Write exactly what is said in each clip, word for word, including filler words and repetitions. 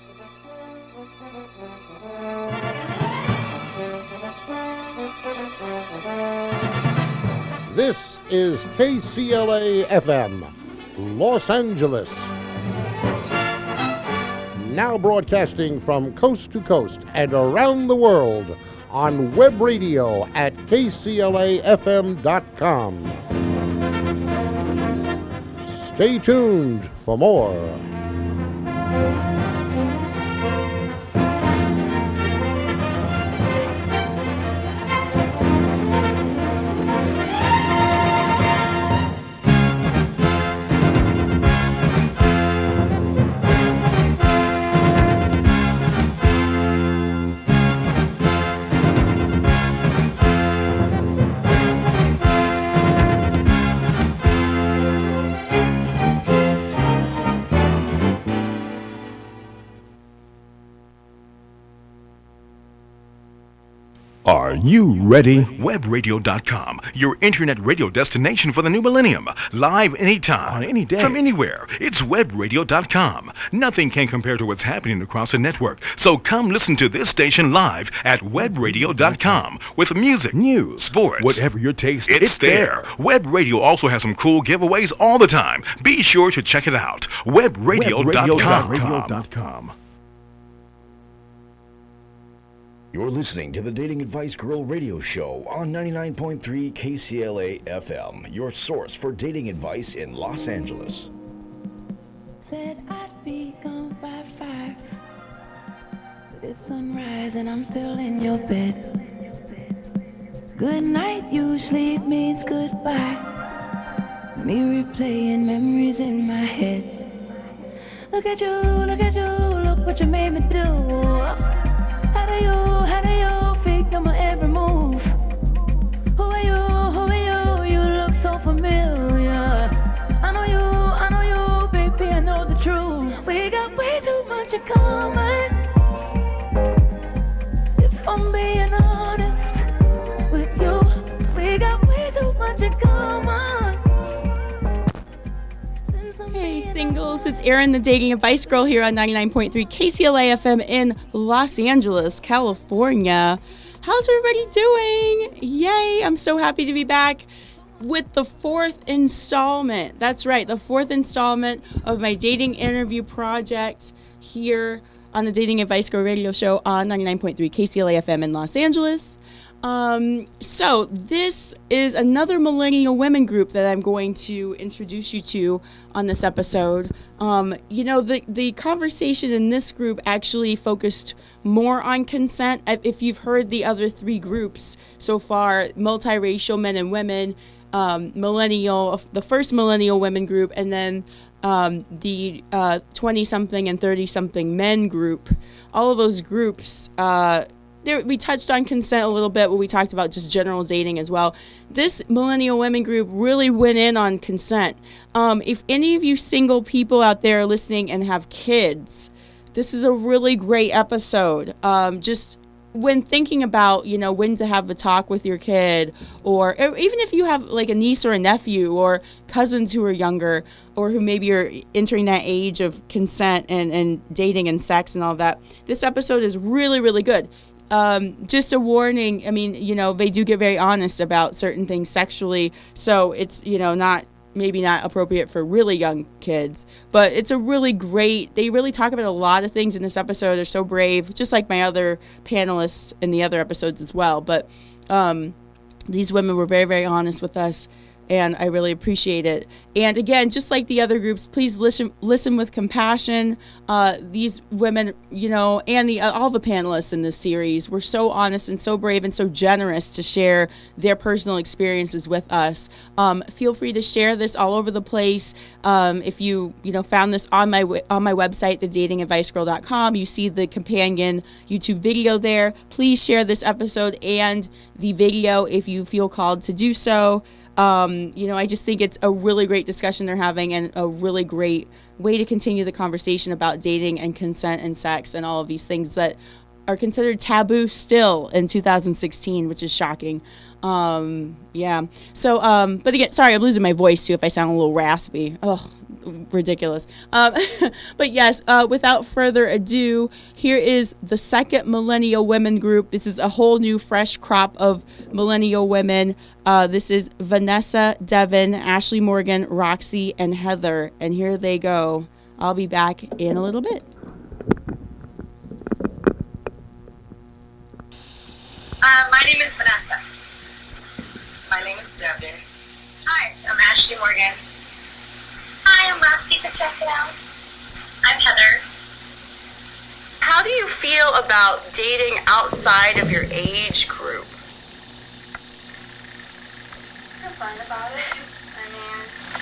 This is K C L A F M, Los Angeles. Now broadcasting from coast to coast and around the world on web radio at K C L A F M dot com. Stay tuned for more. Are you ready? web radio dot com, your internet radio destination for the new millennium. Live anytime, On any day. from anywhere. It's web radio dot com. Nothing can compare to what's happening across the network. So come listen to this station live at web radio dot com with music, News, sports, whatever your taste, It's, it's there. Web Radio also has some cool giveaways all the time. Be sure to check it out. web radio dot com. You're listening to the Dating Advice Girl radio show on ninety-nine point three K C L A F M, your source for dating advice in Los Angeles. Said I'd be gone by five, but it's sunrise and I'm still in your bed. Good night usually means goodbye. Me replaying memories in my head. Look at you, look at you, look what you made me do. How do you, how do you figure my every move? Who are you, who are you, you look so familiar. I know you, I know you, baby, I know the truth. We got way too much in common. If I'm being honest with you, we got way too much in common. Hey singles, it's Erin, the Dating Advice Girl here on ninety-nine point three K C L A F M in Los Angeles, California. How's everybody doing? Yay, I'm so happy to be back with the fourth installment. That's right, the fourth installment of my dating interview project here on the Dating Advice Girl radio show on ninety-nine point three K C L A F M in Los Angeles. Um, so this is another millennial women group that I'm going to introduce you to on this episode. Um, you know, the, the conversation in this group actually focused more on consent. If you've heard the other three groups so far, multiracial men and women, um, millennial, the first millennial women group, and then um, the uh, twenty-something and thirty-something men group, all of those groups, uh, There, we touched on consent a little bit when we talked about just general dating as well. This millennial women group really went in on consent. Um, if any of you single people out there are listening and have kids, this is a really great episode. Um, just when thinking about, you know, when to have a talk with your kid, or, or even if you have like a niece or a nephew or cousins who are younger, or who maybe are entering that age of consent and, and dating and sex and all that, this episode is really, really good. Um, just a warning, I mean, you know, they do get very honest about certain things sexually, so it's, you know, not, maybe not appropriate for really young kids, but it's a really great, they really talk about a lot of things in this episode. They're so brave, just like my other panelists in the other episodes as well, but um, these women were very, very honest with us, and I really appreciate it. And again, just like the other groups, please listen listen with compassion. Uh, these women, you know, and the uh, all the panelists in this series were so honest and so brave and so generous to share their personal experiences with us. Um, feel free to share this all over the place. Um, if you, you know, found this on my on my website, the dating advice girl dot com, you see the companion YouTube video there. Please share this episode and the video if you feel called to do so. Um, you know, I just think it's a really great discussion they're having, and a really great way to continue the conversation about dating and consent and sex and all of these things that are considered taboo still in two thousand sixteen, which is shocking. Um, yeah. So, um, but again, sorry, I'm losing my voice too if I sound a little raspy. Oh, ridiculous. Um, but yes, uh, without further ado, here is the second Millennial Women group. This is a whole new fresh crop of Millennial women. Uh, this is Vanessa, Devin, Ashley Morgan, Roxy, and Heather. And here they go. I'll be back in a little bit. Uh, my name is Vanessa. My name is Devin. Hi, I'm Ashley Morgan. Hi, I'm Roxy for Check It Out. I'm Heather. How do you feel about dating outside of your age group? I feel fine about it. I mean,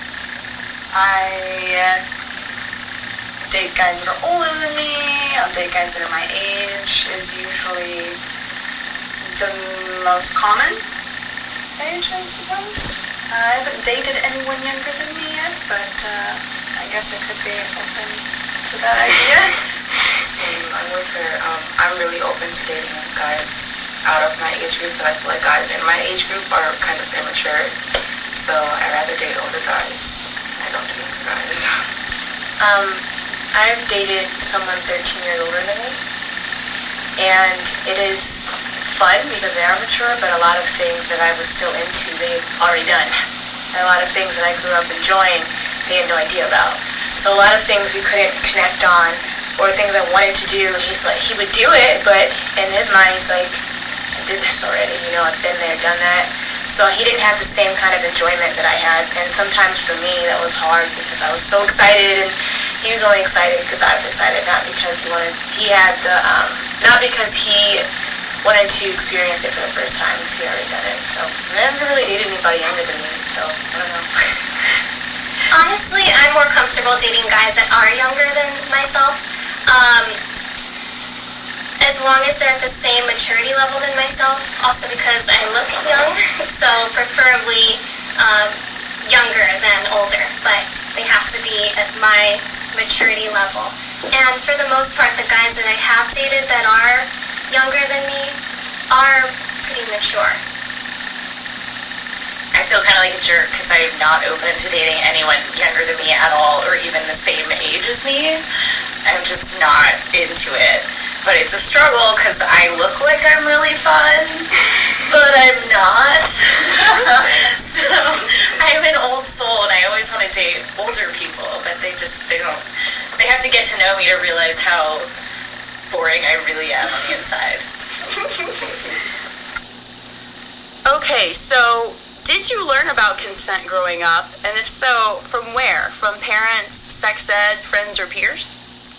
I uh, date guys that are older than me. I'll date guys that are my age is usually the most common age, I suppose. Uh, I haven't dated anyone younger than me yet, but uh, I guess I could be open to that idea. Same, I'm with her. Um, I'm really open to dating guys out of my age group, but I feel like guys in my age group are kind of immature, so I'd rather date older guys. I don't do younger guys. Um, I've dated someone thirteen years older than me, and it is fun because they are mature, but a lot of things that I was still into, they've already done. And a lot of things that I grew up enjoying, they had no idea about. So a lot of things we couldn't connect on, or things I wanted to do, he's like, he would do it, but in his mind, he's like, I did this already, you know, I've been there, done that. So he didn't have the same kind of enjoyment that I had, and sometimes for me, that was hard because I was so excited, and he was only excited because I was excited, not because he wanted, he had the, um, not because he wanted to experience it for the first time because he already done it. So I never really dated anybody younger than me, so I don't know. Honestly, I'm more comfortable dating guys that are younger than myself. Um, as long as they're at the same maturity level than myself, also because I look young, so preferably um, younger than older, but they have to be at my maturity level. And for the most part, the guys that I have dated that are younger than me are pretty mature. I feel kind of like a jerk because I'm not open to dating anyone younger than me at all, or even the same age as me. I'm just not into it. But it's a struggle because I look like I'm really fun, but I'm not. So I'm an old soul and I always want to date older people, but they just, they don't, they have to get to know me to realize how boring I really am on the inside. Okay, so did you learn about consent growing up? And if so, from where? From parents, sex ed, friends, or peers?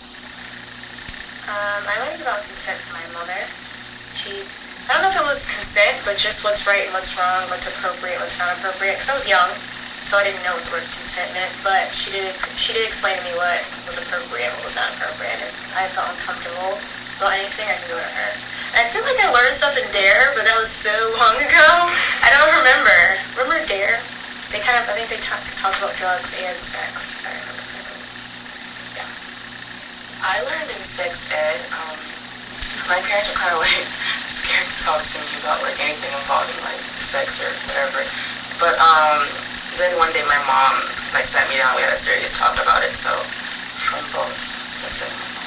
Um, I learned about consent from my mother. She, I don't know if it was consent, but just what's right and what's wrong, what's appropriate, what's not appropriate, because I was young, so I didn't know what the word consent meant, but she did, she did explain to me what was appropriate and what was not appropriate. If I felt uncomfortable about anything, I could go to her. And I feel like I learned stuff in DARE, but that was so long ago. I don't remember. Remember DARE? They kind of, I think they talk, talk about drugs and sex. I remember correctly. Yeah. I learned in sex ed, um, my parents were kind of like scared to talk to me about like anything involving like sex or whatever. But um, then one day my mom like sat me down, we had a serious talk about it, so from both sex ed and my mom.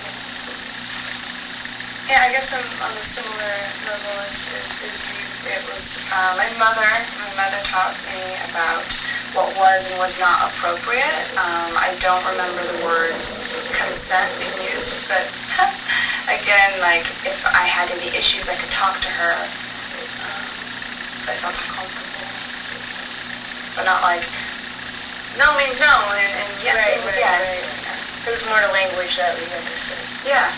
Yeah, I guess I'm on a similar level as, as, as you. It was uh, my mother. My mother taught me about what was and was not appropriate. Um, I don't remember the words consent being used, but again, like if I had any issues, I could talk to her. Um, if I felt uncomfortable, but not like no means no and, and yes right, means right, yes. Right. It was more the language that we understood. Yeah.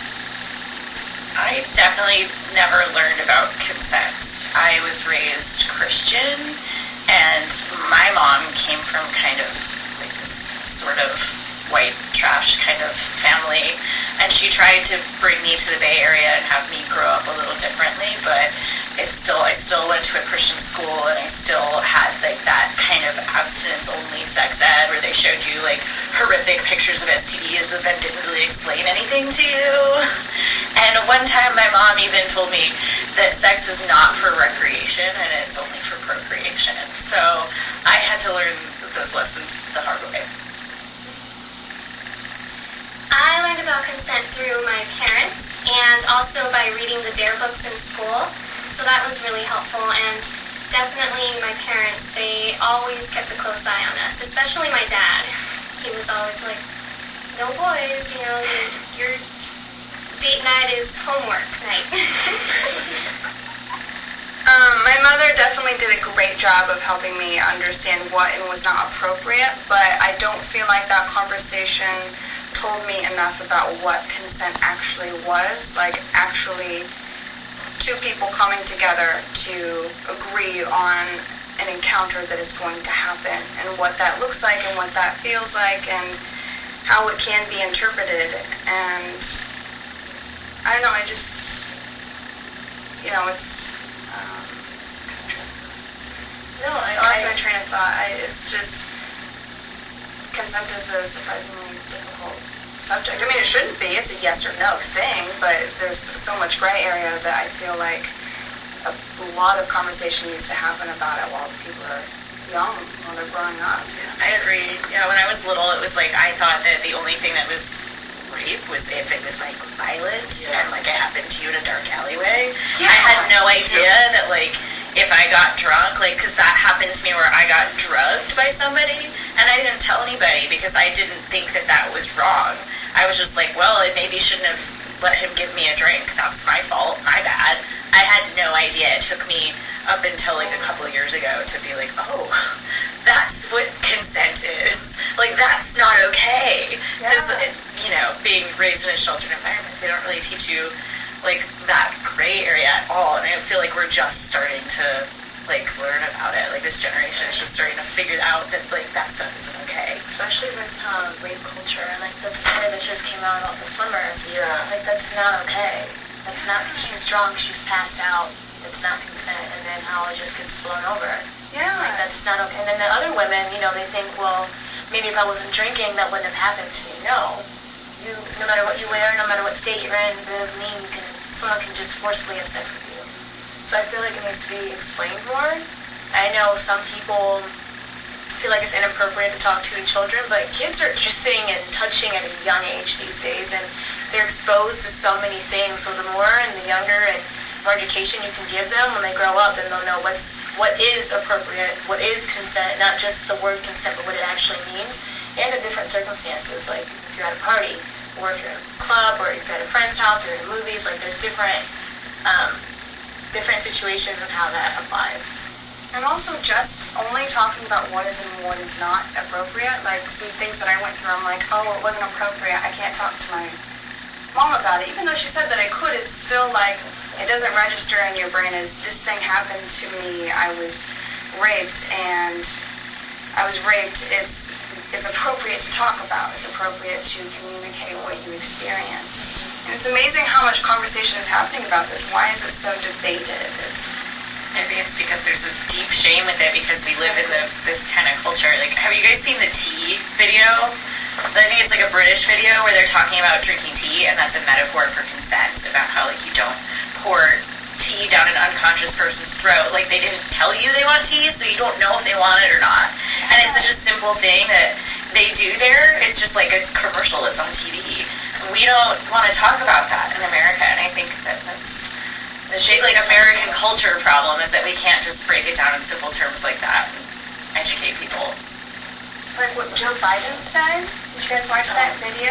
I definitely never learned about consent. I was raised Christian, and my mom came from kind of like this sort of white trash kind of family, and she tried to bring me to the Bay Area and have me grow up a little differently, but it's still, I still went to a Christian school, and I still had like that kind of abstinence-only sex ed where they showed you like horrific pictures of S T Ds but then didn't really explain anything to you. And one time my mom even told me that sex is not for recreation and it's only for procreation. So I had to learn those lessons the hard way. about consent through my parents and also by reading the DARE books in school. So that was really helpful, and definitely my parents, they always kept a close eye on us, especially my dad. He was always like, no boys, you know, your, your date night is homework night. um, my mother definitely did a great job of helping me understand what and was not appropriate, but I don't feel like that conversation told me enough about what consent actually was, like actually two people coming together to agree on an encounter that is going to happen and what that looks like and what that feels like and how it can be interpreted. And I don't know, I just, you know, it's, um, no, I, I lost I, my train of thought. I, it's just, consent is a surprisingly difficult subject. I mean, it shouldn't be. It's a yes or no thing, but there's so much gray area that I feel like a lot of conversation needs to happen about it while people are young, while they're growing up. I agree. Yeah, when I was little, it was like I thought that the only thing that was rape was if it was like violent yeah. and like it happened to you in a dark alleyway. Yeah, I had no idea true. that like if I got drunk, like, because that happened to me where I got drugged by somebody and I didn't tell anybody because I didn't think that that was wrong. I was just like, well, it maybe shouldn't have let him give me a drink. That's my fault. My bad. I had no idea. It took me up until like a couple of years ago to be like, oh, that's what consent is. Like, that's not okay. Because, yeah. you know, being raised in a sheltered environment, they don't really teach you like that gray area at all. And I feel like we're just starting to like learn about it. Like this generation is just starting to figure out that like that stuff isn't okay. Especially with um, rape culture and like that story that just came out about the swimmer. Yeah. Like that's not okay. That's not. She's drunk. She's passed out. That's not consent. And then how it just gets blown over. Yeah. Like that's not okay. And then the other women, you know, they think, well, maybe if I wasn't drinking, that wouldn't have happened to me. No. You, no matter what you wear, no matter what state you're in, it doesn't mean you can. Someone can just forcibly have sex with you. So I feel like it needs to be explained more. I know some people feel like it's inappropriate to talk to children, but kids are kissing and touching at a young age these days, and they're exposed to so many things. So the more and the younger and more education you can give them when they grow up, then they'll know what's what is appropriate, what is consent, not just the word consent, but what it actually means, and the different circumstances. Like if you're at a party, or if you're at a club, or if you're at a friend's house, or in movies, like there's different. Um, different situations and how that applies. And also just only talking about what is and what is not appropriate. Like some things that I went through, I'm like, oh, it wasn't appropriate. I can't talk to my mom about it. Even though she said that I could, it's still like, it doesn't register in your brain as this thing happened to me. I was raped and I was raped. It's it's appropriate to talk about. It's appropriate to communicate what you experienced. And it's amazing how much conversation is happening about this. Why is it so debated? It's I think it's because there's this deep shame with it because we live in the this kind of culture. Like, have you guys seen the tea video? I think it's like a British video where they're talking about drinking tea, and that's a metaphor for consent, about how like you don't pour tea down an unconscious person's throat. Like they didn't tell you they want tea, so you don't know if they want it or not. And it's such a simple thing that they do there. It's just like a commercial that's on T V. We don't want to talk about that in America, and I think that that's the big like American culture problem is that we can't just break it down in simple terms like that and educate people. Like what Joe Biden said. Did you guys watch that video?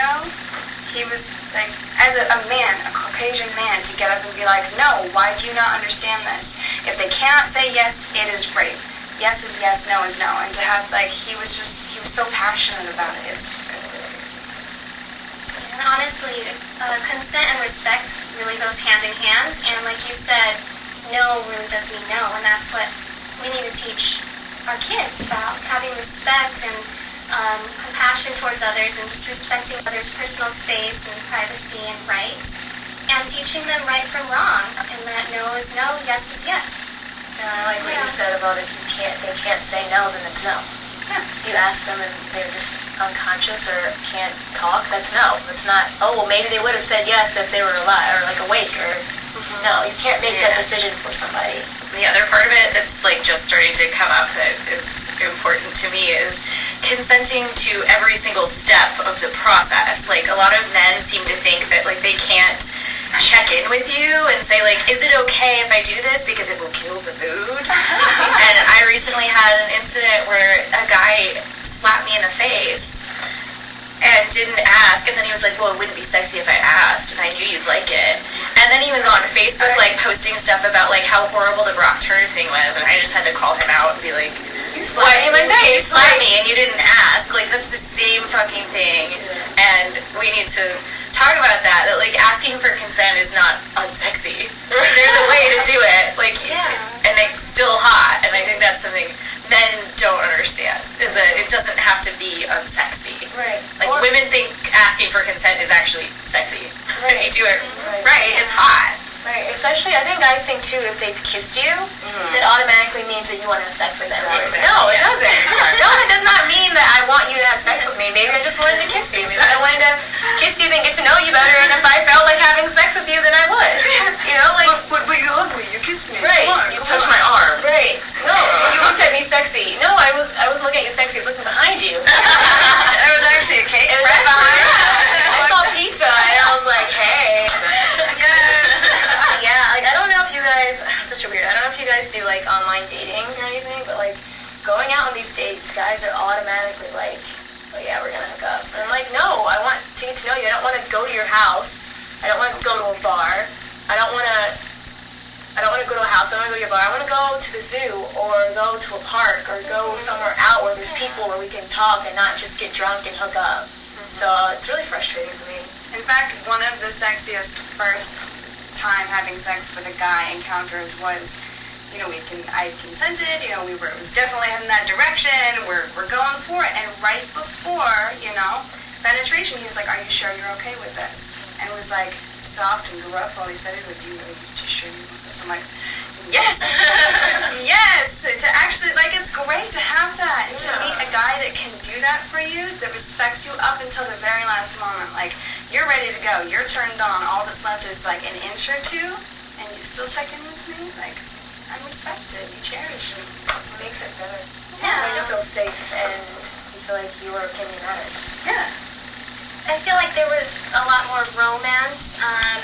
He was like, as a, a man, a Caucasian man, to get up and be like, no, why do you not understand this? If they cannot say yes, it is rape. Yes is yes, no is no. And to have, like, he was just, he was so passionate about it. It's And honestly, uh, consent and respect really goes hand in hand. And like you said, no really does mean no. And that's what we need to teach our kids about, having respect and um, compassion towards others and just respecting others' personal space and privacy and rights. And teaching them right from wrong. And that no is no, yes is yes. And I like what yeah. you said about if you can't, they can't say no, then it's no. Yeah. If you ask them and they're just unconscious or can't talk, that's no. It's not, oh, well, maybe they would have said yes if they were alive or like awake or, mm-hmm. no, you can't make yeah. that decision for somebody. The other part of it that's like just starting to come up that is important to me is consenting to every single step of the process. Like a lot of men seem to check in with you and say, like, is it okay if I do this because it will kill the mood? And I recently had an incident where a guy slapped me in the face and didn't ask, and then he was like, well, it wouldn't be sexy if I asked, and I knew you'd like it. And then he was on Facebook, like, posting stuff about, like, how horrible the Brock Turner thing was, and I just had to call him out and be like, you slapped me in my face, you slapped me, and you didn't ask. Like, that's the same fucking thing, and we need to talk about that, that, like, asking for consent is not unsexy. Like, there's a way to do it, like, and it's still hot, and I think that's something men don't understand, is that it doesn't have to be unsexy. Right. Like, Or- women think asking for consent is actually sexy. Right. When you do it Right. right, it's hot. Right, especially, I think guys think too, if they've kissed you, Mhm. that automatically means that you want to have sex with them. Exactly. No, it Yeah. doesn't. No, it does not mean that I want you to have sex with me. Maybe I just wanted to kiss you. Maybe I wanted to kiss you, then get to know you better, and if I felt like having sex with you, then I would. You know, like... But, but, but you hugged me, you kissed me. Right. Come on, You come touched on. my arm. Right. No, you looked at me sexy. No, I was I was looking at you sexy. I was looking behind you. There was actually a cake It was right actually- behind I saw pizza, and I was like, hey. Yeah, like, I don't know if you guys, I'm such a weird, I don't know if you guys do, like, online dating or anything, but, like, going out on these dates, guys are automatically like, oh, yeah, we're gonna hook up. And I'm like, no, I want to get to know you. I don't want to go to your house. I don't want to go to a bar. I don't want to, I don't want to go to a house. I don't want to go to your bar. I want to go to the zoo or go to a park or go somewhere out where there's people where we can talk and not just get drunk and hook up. So it's really frustrating for me. In fact, one of the sexiest first time having sex with a guy encounters was, you know, we can I consented, you know, we were it was definitely heading that direction, we're we're going for it, and right before, you know, penetration, he was like, are you sure you're okay with this? And it was like soft and gruff while he said it, he's like, do you really you sure you want this? I'm like, yes! Yes! To actually, like, it's great to have that. And to Yeah. meet a guy that can do that for you, that respects you up until the very last moment. Like, you're ready to go. You're turned on. All that's left is, like, an inch or two, and you still check in with me? Like, I'm respected. You cherish me. It makes it better. Yeah. You feel safe and you feel like your opinion matters. Yeah. I feel like there was a lot more romance um,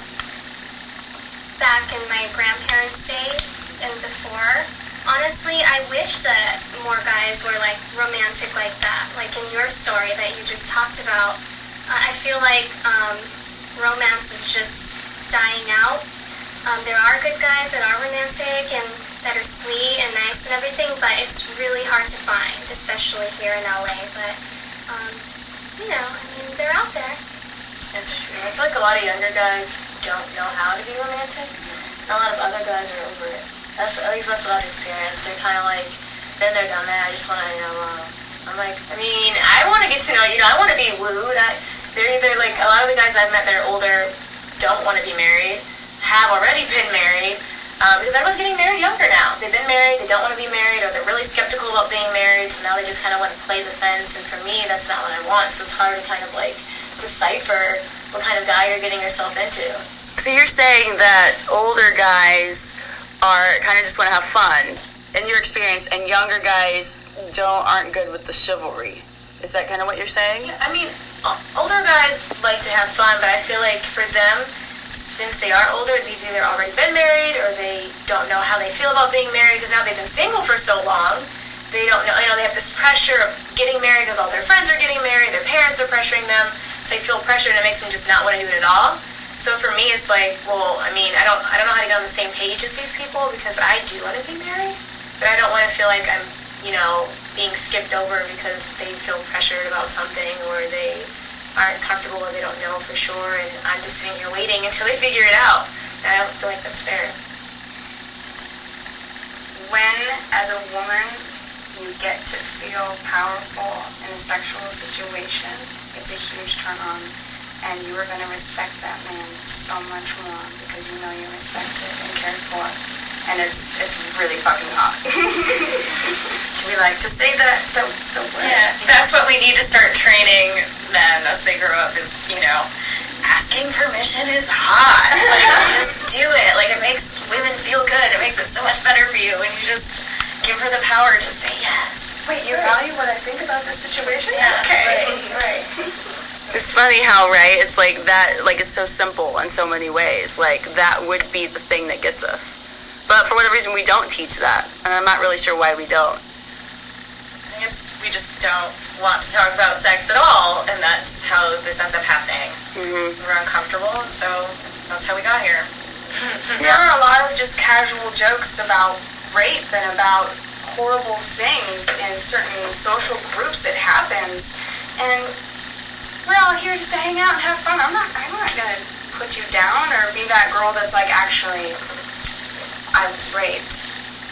back in my grandparents' day and before. Honestly, I wish that more guys were like romantic like that, like in your story that you just talked about. Uh, I feel like um, romance is just dying out. Um, there are good guys that are romantic and that are sweet and nice and everything, but it's really hard to find, especially here in L A. But um, you know, I mean, they're out there. That's true. I feel like a lot of younger guys don't know how to be romantic. And a lot of other guys are over it. That's at least that's what I've experienced. They're kind of like, then they're done that. I just want to, you know, uh, I'm like, I mean, I want to get to know you. I want to be wooed. I, they're either like, a lot of the guys I've met that are older don't want to be married, have already been married, um, because everyone's getting married younger now. They've been married, they don't want to be married, or they're really skeptical about being married, so now they just kind of want to play the fence, and for me, that's not what I want, so it's hard to kind of like decipher what kind of guy you're getting yourself into. So you're saying that older guys are kind of just want to have fun, in your experience, and younger guys don't aren't good with the chivalry. Is that kind of what you're saying? Yeah, I mean, o- older guys like to have fun, but I feel like for them, since they are older, they've either already been married or they don't know how they feel about being married because now they've been single for so long. They don't know, you know, they have this pressure of getting married because all their friends are getting married, their parents are pressuring them, so they feel pressure and it makes them just not want to do it at all. So for me, it's like, well, I mean, I don't, I don't know how to get on the same page as these people because I do want to be married, but I don't want to feel like I'm, you know, being skipped over because they feel pressured about something or they aren't comfortable or they don't know for sure, and I'm just sitting here waiting until they figure it out. And I don't feel like that's fair. When, as a woman, you get to feel powerful in a sexual situation, it's a huge turn on. And you are going to respect that man so much more because you know you're respected and cared for. And it's it's really fucking hot. Should we like to say the, the, the word? Yeah, that's what we need to start training men as they grow up is, you know, asking permission is hot. Like, just do it. Like, it makes women feel good. It makes it so much better for you when you just give her the power to say yes. Wait, you value what I think about this situation? Yeah, Okay. Right, right. It's funny how, right, it's like that, like it's so simple in so many ways. Like that would be the thing that gets us. But for whatever reason, we don't teach that. And I'm not really sure why we don't. I think it's, we just don't want to talk about sex at all, and that's how this ends up happening. Mm-hmm. We're uncomfortable, and so that's how we got here. There are a lot of just casual jokes about rape and about horrible things in certain social groups. It happens, and we're all here just to hang out and have fun. I'm not, I'm not gonna put you down or be that girl that's like, actually, I was raped.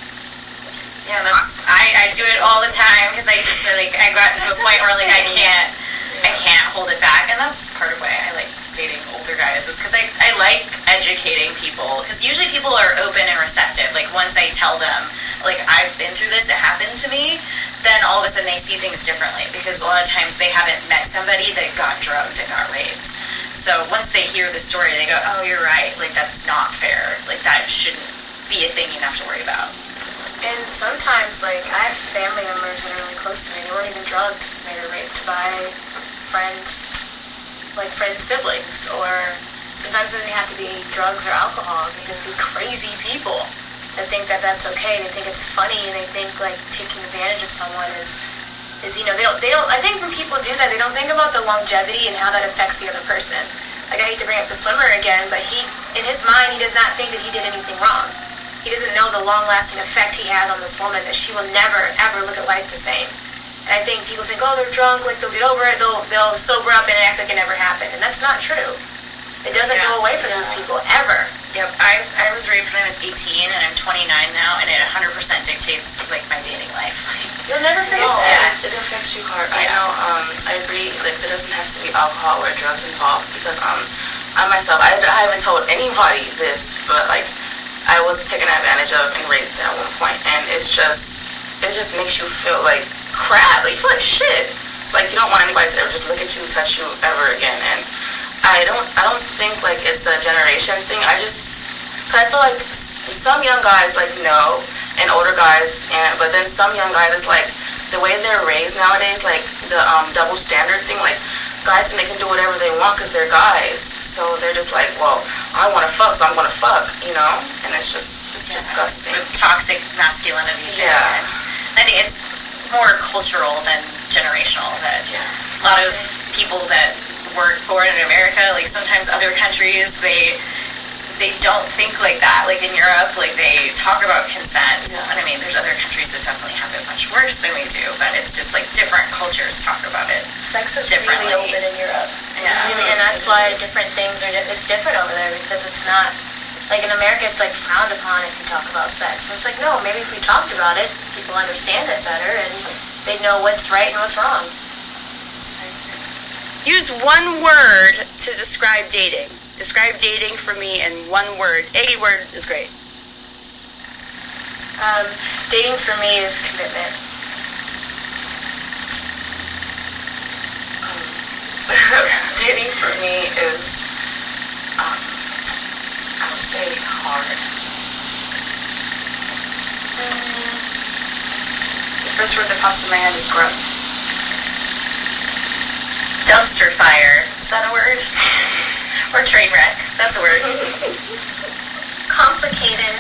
Yeah, that's, I, I do it all the time because I just like I got to a point where like I can't I can't hold it back, and that's part of why I like dating older guys is because I, I like educating people, because usually people are open and receptive. Like once I tell them like I've been through this, it happened to me, then all of a sudden they see things differently, because a lot of times they haven't met somebody that got drugged and got raped. So once they hear the story, they go, oh, you're right, like that's not fair, like that shouldn't be a thing you have to worry about. And sometimes, like, I have family members that are really close to me. They weren't even drugged. They were raped by friends, like friends' siblings. Or sometimes it doesn't have to be drugs or alcohol. They just be crazy people that think that that's okay. They think it's funny, and they think, like, taking advantage of someone is, is you know, they don't, they don't, I think when people do that, they don't think about the longevity and how that affects the other person. Like, I hate to bring up the swimmer again, but he, in his mind, he does not think that he did anything wrong. He doesn't know the long-lasting effect he has on this woman, that she will never, ever look at life the same. And I think people think, oh, they're drunk, like they'll get over it, they'll they'll sober up and act like it never happened. And that's not true. It doesn't Yeah. go away for Yeah. those people, ever. Yep, I I was raped when I was eighteen, and I'm twenty-nine now, and it one hundred percent dictates like my dating life. You'll never forget No, that. it, it affects you hard. I know. Um, I agree. Like there doesn't have to be alcohol or drugs involved, because um, I myself, I, I haven't told anybody this, but like I was taken advantage of and raped at one point, and it's just it just makes you feel like crap. Like you feel like shit. It's like you don't want anybody to ever just look at you, touch you ever again. And I don't I don't think like it's a generation thing. I just, cause I feel like some young guys like know, and older guys, and but then some young guys, it's like the way they're raised nowadays, like the um, double standard thing. Like guys think they can do whatever they want because they're guys, so they're just like, well, I want to fuck, so I'm gonna fuck, you know. And it's just it's Yeah, disgusting. the toxic masculinity. thing. Yeah. I think it's more cultural than generational. That Yeah. a lot of people that weren't born in America, like sometimes other countries, they they don't think like that. Like in Europe, like they talk about consent. Yeah. And I mean, there's other countries that definitely have it much worse than we do, but it's just like different cultures talk about it. Sex is differently. really open in Europe. Yeah. Really, and that's why different things are, di- it's different over there, because it's not, like in America it's like frowned upon if you talk about sex. And it's like, no, maybe if we talked about it, people understand it better, and they know what's right and what's wrong. Use one word to describe dating. Describe dating for me in one word. Any word is great. Um, dating for me is commitment. Dating for me is, um, I would say hard. Mm, the first word that pops in my head is growth. Dumpster fire. Is that a word? Or train wreck. That's a word. Complicated.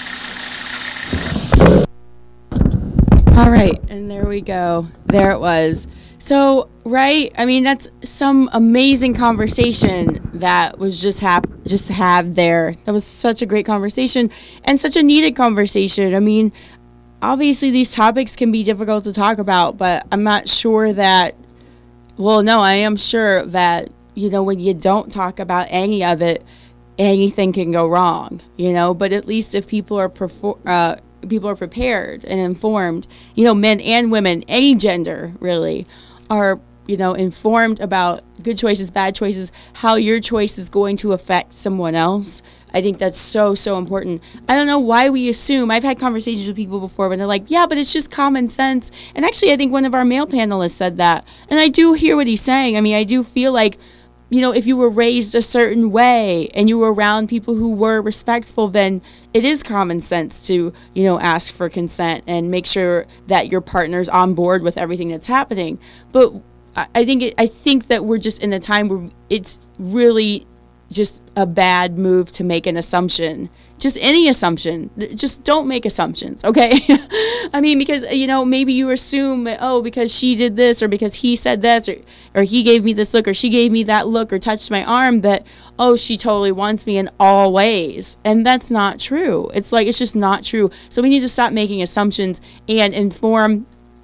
All right, and there we go. There it was. So, right? I mean, that's some amazing conversation that was just hap- just had there. That was such a great conversation and such a needed conversation. I mean, obviously these topics can be difficult to talk about, but I'm not sure that, well, no, I am sure that, you know, when you don't talk about any of it, anything can go wrong, you know, but at least if people are perfor- uh, people are prepared and informed, you know, men and women, any gender really, are, you know, informed about good choices, bad choices, how your choice is going to affect someone else. I think that's so, so important. I don't know why we assume, I've had conversations with people before when they're like, yeah, but it's just common sense. And actually, I think one of our male panelists said that. And I do hear what he's saying. I mean, I do feel like, you know, if you were raised a certain way and you were around people who were respectful, then it is common sense to, you know, ask for consent and make sure that your partner's on board with everything that's happening. But I, I think it, I think that we're just in a time where it's really just a bad move to make an assumption. Just any assumption. Just don't make assumptions, okay? I mean, because, you know, maybe you assume, oh, because she did this or because he said this or, or he gave me this look or she gave me that look or touched my arm that, oh, she totally wants me in all ways. And that's not true. It's like, it's just not true. So we need to stop making assumptions and inform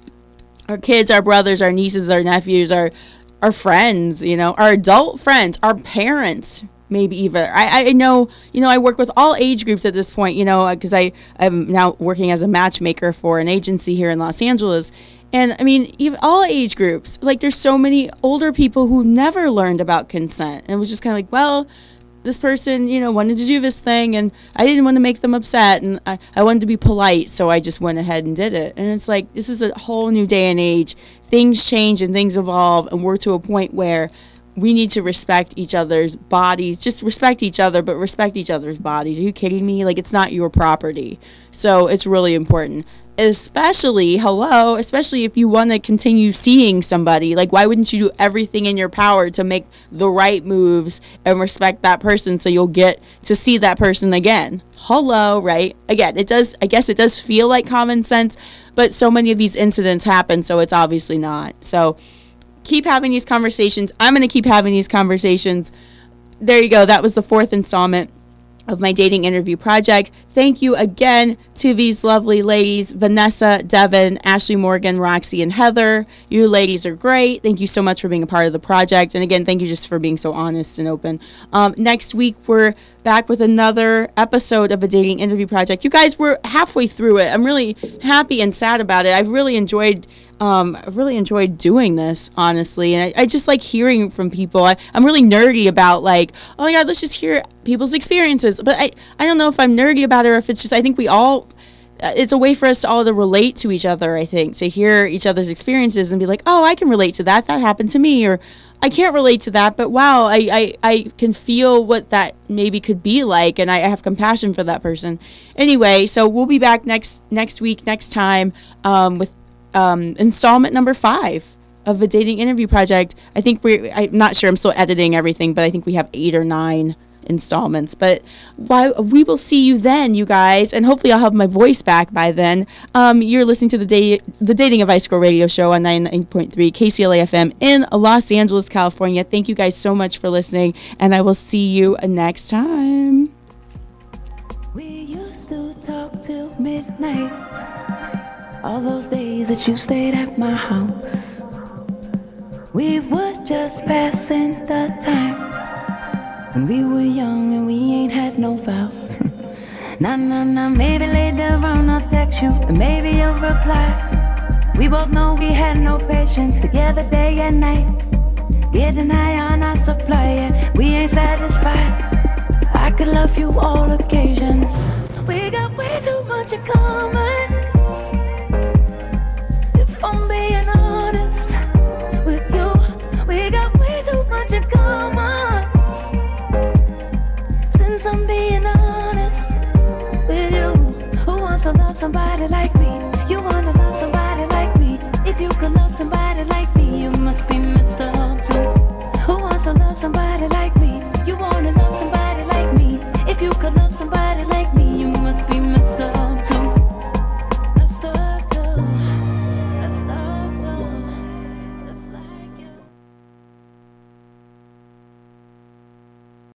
our kids, our brothers, our nieces, our nephews, our, our friends, you know, our adult friends, our parents, maybe even. I, I know, you know, I work with all age groups at this point, you know, because I I'm now working as a matchmaker for an agency here in Los Angeles. And I mean, even all age groups, like there's so many older people who never learned about consent. And it was just kind of like, well, this person, you know, wanted to do this thing and I didn't want to make them upset and I, I wanted to be polite. So I just went ahead and did it. And it's like, this is a whole new day and age. Things change and things evolve. And we're to a point where we need to respect each other's bodies. Just respect each other, but respect each other's bodies. Are you kidding me? Like, it's not your property. So it's really important. Especially, hello, especially if you want to continue seeing somebody. Like, why wouldn't you do everything in your power to make the right moves and respect that person so you'll get to see that person again? Hello, right? Again, it does, I guess it does feel like common sense, but so many of these incidents happen, so it's obviously not. So keep having these conversations. I'm going to keep having these conversations. There you go. That was the fourth installment of my dating interview project. Thank you again to these lovely ladies, Vanessa, Devin, Ashley Morgan, Roxy, and Heather. You ladies are great. Thank you so much for being a part of the project. And again, thank you just for being so honest and open. Um, next week, we're back with another episode of a dating interview project. You guys, we're halfway through it. I'm really happy and sad about it. I've really enjoyed Um, I've really enjoyed doing this, honestly, and I, I just like hearing from people. I, I'm really nerdy about, like, oh my God, let's just hear people's experiences. But I, I don't know if I'm nerdy about it or if it's just, I think we all, uh, it's a way for us all to relate to each other, I think, to hear each other's experiences and be like, oh, I can relate to that. That happened to me. Or I can't relate to that, but wow, I, I, I can feel what that maybe could be like, and I, I have compassion for that person. Anyway, so we'll be back next next week, next time, um, with Um, installment number five of the dating interview project. I think we're, I'm not sure, I'm still editing everything, but I think we have eight or nine installments. But why, we will see you then, you guys, and hopefully I'll have my voice back by then. Um, you're listening to the day, the Dating Advice Girl radio show on ninety-nine point three K C L A F M in Los Angeles, California. Thank you guys so much for listening, and I will see you next time. We used to talk till midnight. All those days that you stayed at my house, we were just passing the time. When we were young and we ain't had no vows. Nah, nah, nah, maybe later on I'll text you and maybe you'll reply. We both know we had no patience together day and night. Getting high on our supply and we ain't satisfied. I could love you all occasions. We got way too much in common.